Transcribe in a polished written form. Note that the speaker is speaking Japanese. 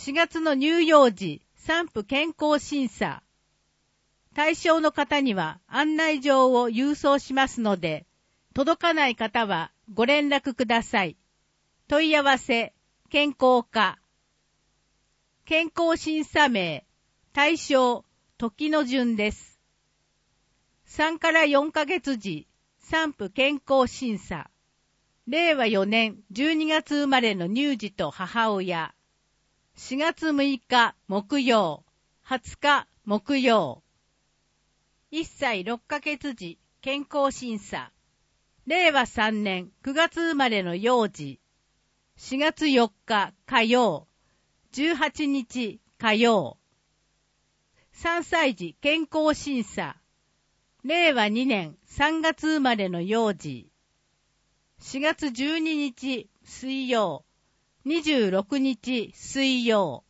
4月の乳幼児産婦健康審査。対象の方には案内状を郵送しますので、届かない方はご連絡ください。問い合わせ、健康課。健康審査名、対象、時の順です。3から4ヶ月時、産婦健康審査。令和4年12月生まれの乳児と母親。4月6日木曜、20日木曜。1歳6ヶ月時、健康審査。令和3年9月生まれの幼児。4月4日火曜、18日火曜。3歳児健康審査。令和2年3月生まれの幼児。4月12日水曜、26日水曜。